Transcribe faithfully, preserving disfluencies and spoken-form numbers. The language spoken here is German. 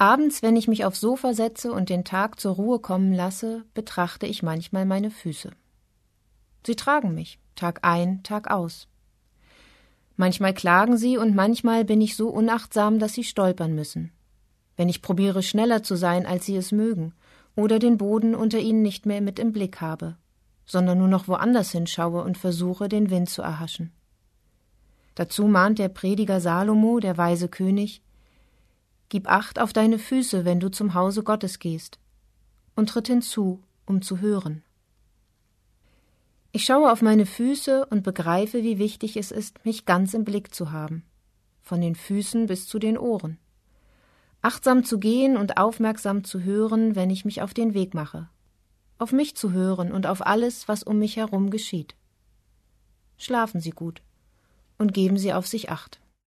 Abends, wenn ich mich aufs Sofa setze und den Tag zur Ruhe kommen lasse, betrachte ich manchmal meine Füße. Sie tragen mich, Tag ein, Tag aus. Manchmal klagen sie und manchmal bin ich so unachtsam, dass sie stolpern müssen. Wenn ich probiere, schneller zu sein, als sie es mögen, oder den Boden unter ihnen nicht mehr mit im Blick habe, sondern nur noch woanders hinschaue und versuche, den Wind zu erhaschen. Dazu mahnt der Prediger Salomo, der weise König: Gib Acht auf deine Füße, wenn du zum Hause Gottes gehst, und tritt hinzu, um zu hören. Ich schaue auf meine Füße und begreife, wie wichtig es ist, mich ganz im Blick zu haben, von den Füßen bis zu den Ohren. Achtsam zu gehen und aufmerksam zu hören, wenn ich mich auf den Weg mache. Auf mich zu hören und auf alles, was um mich herum geschieht. Schlafen Sie gut und geben Sie auf sich Acht.